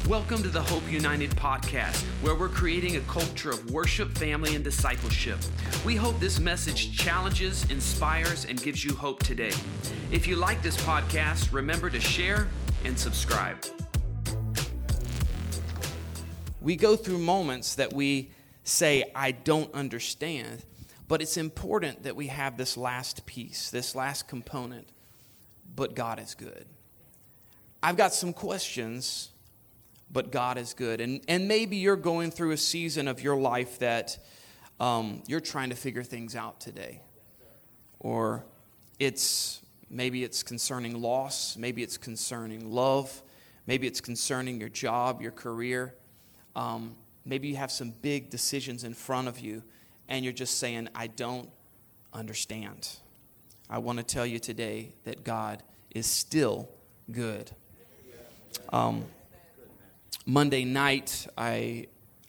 Welcome to the Hope United podcast, where we're creating a culture of worship, family, and discipleship. We hope this message challenges, inspires, and gives you hope today. If you like this podcast, remember to share and subscribe. We go through moments that we say, I don't understand, but it's important that we have this last piece, this last component, but God is good. I've got some questions, but God is good. And maybe you're going through a season of your life that you're trying to figure things out today. Or maybe it's concerning loss, maybe it's concerning love, maybe it's concerning your job, your career. Maybe you have some big decisions in front of you, and you're just saying, I don't understand. I want to tell you today that God is still good. Monday night, I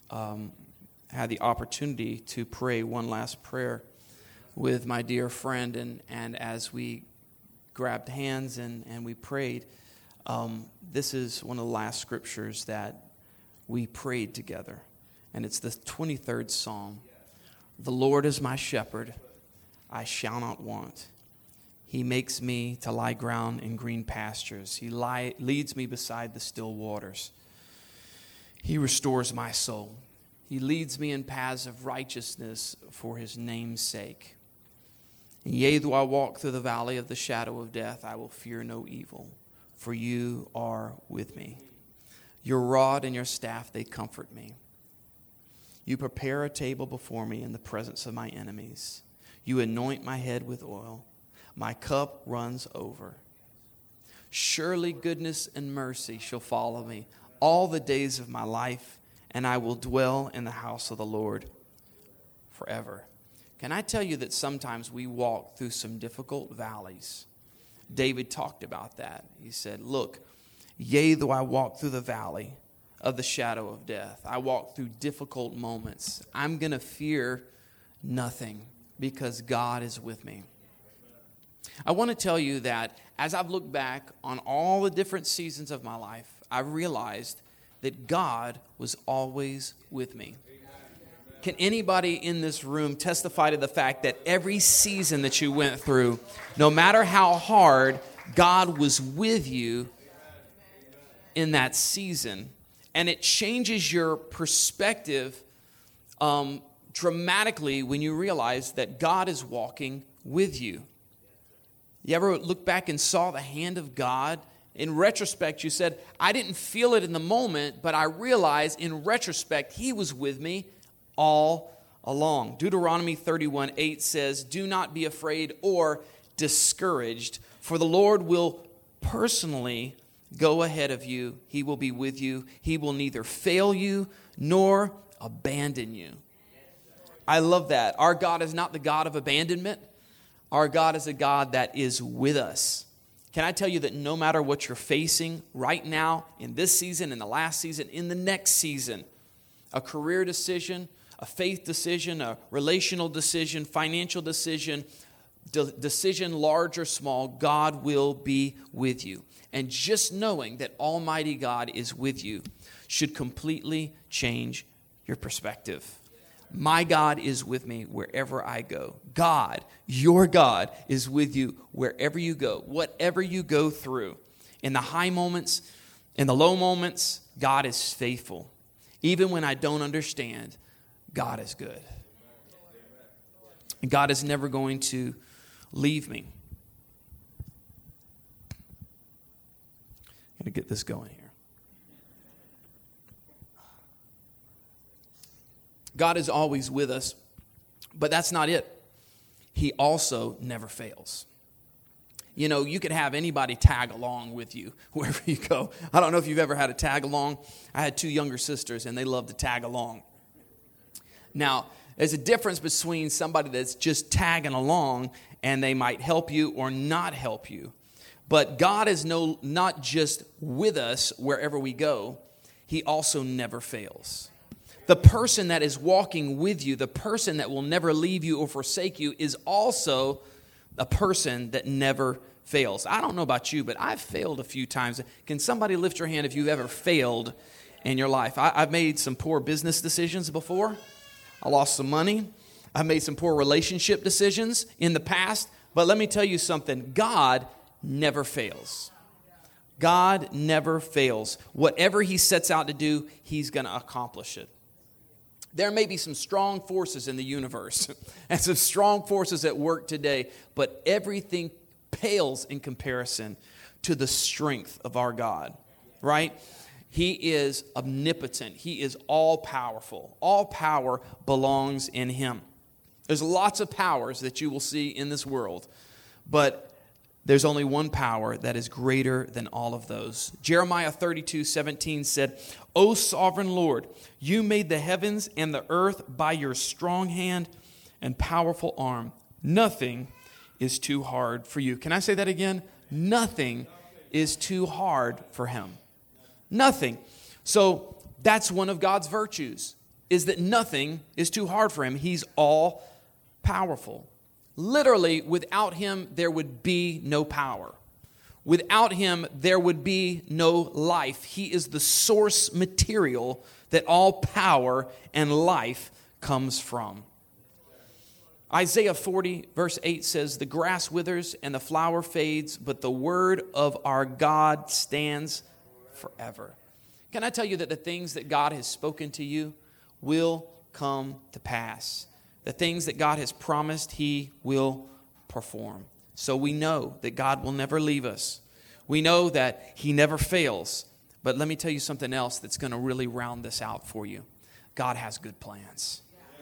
had the opportunity to pray one last prayer with my dear friend, and as we grabbed hands and we prayed, this is one of the last scriptures that we prayed together, and it's the 23rd Psalm. The Lord is my shepherd, I shall not want. He makes me to lie down in green pastures. He leads me beside the still waters. He restores my soul. He leads me in paths of righteousness for his name's sake. Yea, though I walk through the valley of the shadow of death, I will fear no evil, for you are with me. Your rod and your staff, they comfort me. You prepare a table before me in the presence of my enemies. You anoint my head with oil. My cup runs over. Surely goodness and mercy shall follow me all the days of my life, and I will dwell in the house of the Lord forever. Can I tell you that sometimes we walk through some difficult valleys? David talked about that. He said, look, yea, though I walk through the valley of the shadow of death, I walk through difficult moments, I'm going to fear nothing because God is with me. I want to tell you that as I've looked back on all the different seasons of my life, I realized that God was always with me. Can anybody in this room testify to the fact that every season that you went through, no matter how hard, God was with you in that season? And it changes your perspective dramatically when you realize that God is walking with you. You ever look back and saw the hand of God? In retrospect, you said, I didn't feel it in the moment, but I realized in retrospect, he was with me all along. Deuteronomy 31:8 says, do not be afraid or discouraged, for the Lord will personally go ahead of you. He will be with you. He will neither fail you nor abandon you. I love that. Our God is not the God of abandonment. Our God is a God that is with us. Can I tell you that no matter what you're facing right now, in this season, in the last season, in the next season, a career decision, a faith decision, a relational decision, financial decision, decision large or small, God will be with you. And just knowing that Almighty God is with you should completely change your perspective. My God is with me wherever I go. God, your God, is with you wherever you go, whatever you go through. In the high moments, in the low moments, God is faithful. Even when I don't understand, God is good. And God is never going to leave me. I'm going to get this going here. God is always with us, but that's not it. He also never fails. You know, you could have anybody tag along with you wherever you go. I don't know if you've ever had a tag along. I had 2 younger sisters, and they love to tag along. Now, there's a difference between somebody that's just tagging along, and they might help you or not help you. But God is not just with us wherever we go. He also never fails. The person that is walking with you, the person that will never leave you or forsake you, is also a person that never fails. I don't know about you, but I've failed a few times. Can somebody lift your hand if you've ever failed in your life. I've made some poor business decisions before. I lost some money. I've made some poor relationship decisions in the past. But let me tell you something. God never fails. God never fails. Whatever he sets out to do, he's going to accomplish it. There may be some strong forces in the universe and some strong forces at work today, but everything pales in comparison to the strength of our God, right? He is omnipotent. He is all-powerful. All power belongs in him. There's lots of powers that you will see in this world, but there's only one power that is greater than all of those. Jeremiah 32:17 said, O sovereign Lord, you made the heavens and the earth by your strong hand and powerful arm. Nothing is too hard for you. Can I say that again? Nothing is too hard for him. Nothing. So that's one of God's virtues, is that nothing is too hard for him. He's all powerful. Literally, without him, there would be no power. Without him, there would be no life. He is the source material that all power and life comes from. Isaiah 40, verse 8 says, the grass withers and the flower fades, but the word of our God stands forever. Can I tell you that the things that God has spoken to you will come to pass? The things that God has promised, he will perform. So we know that God will never leave us. We know that he never fails. But let me tell you something else that's going to really round this out for you. God has good plans.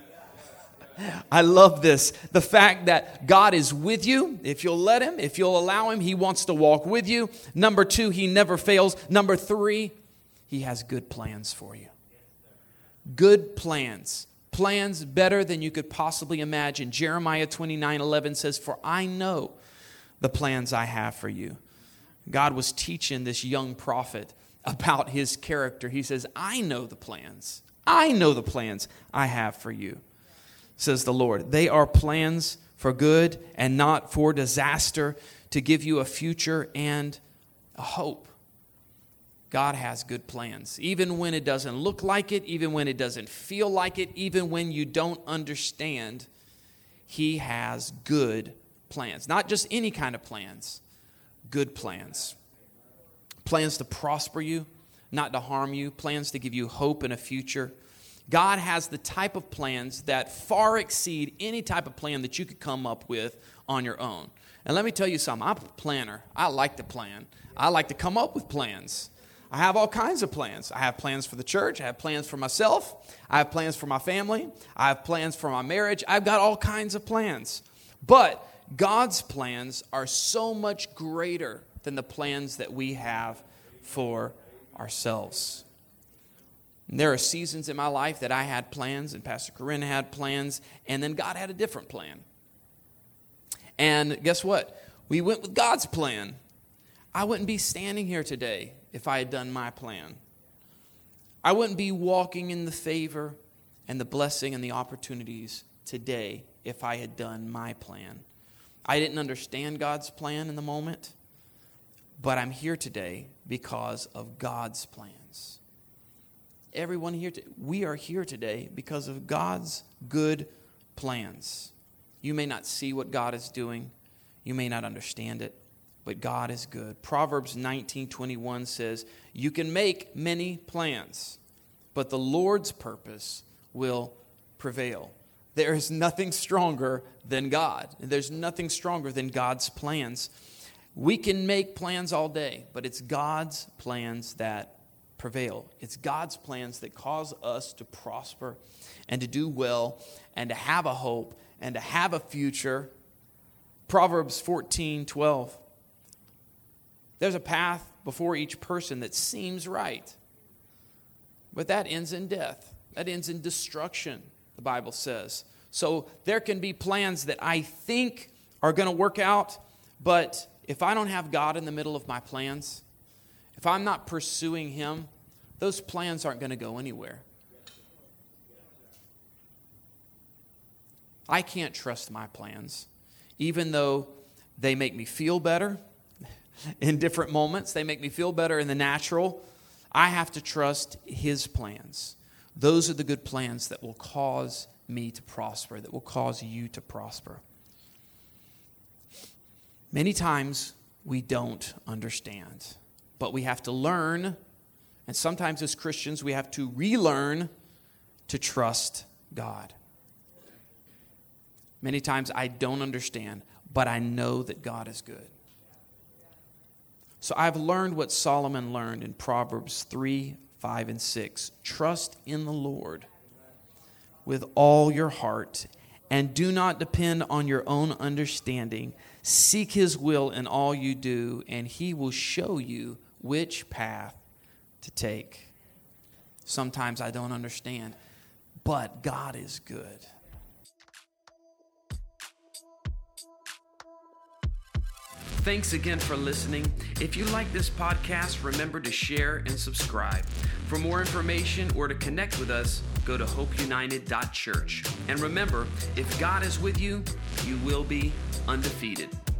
I love this. The fact that God is with you. If you'll let him, if you'll allow him, he wants to walk with you. Number 2, he never fails. Number 3, he has good plans for you. Good plans. Plans better than you could possibly imagine. Jeremiah 29:11 says, for I know the plans I have for you. God was teaching this young prophet about his character. He says, I know the plans. I know the plans I have for you, says the Lord. They are plans for good and not for disaster, to give you a future and a hope. God has good plans, even when it doesn't look like it, even when it doesn't feel like it, even when you don't understand. He has good plans. Not just any kind of plans, good plans. Plans to prosper you, not to harm you. Plans to give you hope and a future. God has the type of plans that far exceed any type of plan that you could come up with on your own. And let me tell you something. I'm a planner. I like to plan. I like to come up with plans. I have all kinds of plans. I have plans for the church. I have plans for myself. I have plans for my family. I have plans for my marriage. I've got all kinds of plans. But God's plans are so much greater than the plans that we have for ourselves. And there are seasons in my life that I had plans, and Pastor Corinne had plans, and then God had a different plan. And guess what? We went with God's plan. I wouldn't be standing here today if I had done my plan. I wouldn't be walking in the favor and the blessing and the opportunities today if I had done my plan. I didn't understand God's plan in the moment, but I'm here today because of God's plans. Everyone here, we are here today because of God's good plans. You may not see what God is doing. You may not understand it. But God is good. Proverbs 19:21 says, you can make many plans, but the Lord's purpose will prevail. There is nothing stronger than God. There's nothing stronger than God's plans. We can make plans all day, but it's God's plans that prevail. It's God's plans that cause us to prosper and to do well and to have a hope and to have a future. Proverbs 14:12. There's a path before each person that seems right, but that ends in death. That ends in destruction, the Bible says. So there can be plans that I think are going to work out, but if I don't have God in the middle of my plans, if I'm not pursuing him, those plans aren't going to go anywhere. I can't trust my plans, even though they make me feel better in different moments. They make me feel better in the natural. I have to trust His plans. Those are the good plans that will cause me to prosper, that will cause you to prosper. Many times we don't understand, but we have to learn, and sometimes as Christians we have to relearn to trust God. Many times I don't understand, but I know that God is good. So I've learned what Solomon learned in Proverbs 3, 5, and 6. Trust in the Lord with all your heart, and do not depend on your own understanding. Seek His will in all you do, and He will show you which path to take. Sometimes I don't understand, but God is good. Thanks again for listening. If you like this podcast, remember to share and subscribe. For more information or to connect with us, go to hopeunited.church. And remember, if God is with you, you will be undefeated.